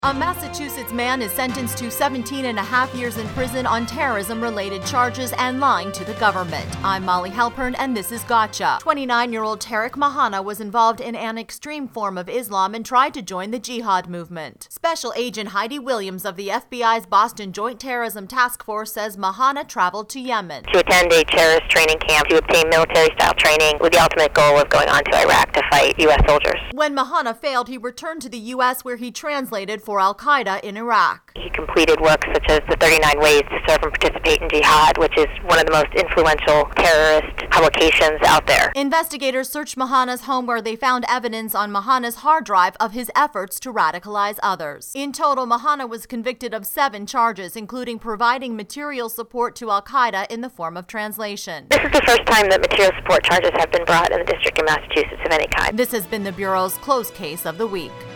A Massachusetts man is sentenced to 17 and a half years in prison on terrorism-related charges and lying to the government. I'm Molly Halpern, and this is Gotcha. 29-year-old Tariq Mahana was involved in an extreme form of Islam and tried to join the jihad movement. Special Agent Heidi Williams of the FBI's Boston Joint Terrorism Task Force says Mahana traveled to Yemen to attend a terrorist training camp to obtain military-style training with the ultimate goal of going on to Iraq to fight U.S. soldiers. When Mahana failed, he returned to the U.S. where he translated for Al-Qaeda in Iraq. He completed work such as the 39 Ways to Serve and Participate in Jihad, which is one of the most influential terrorist publications out there. Investigators searched Mahana's home where they found evidence on Mahana's hard drive of his efforts to radicalize others. In total, Mahana was convicted of 7 charges, including providing material support to Al-Qaeda in the form of translation. This is the first time that material support charges have been brought in the District of Massachusetts of any kind. This has been the Bureau's Closed Case of the Week.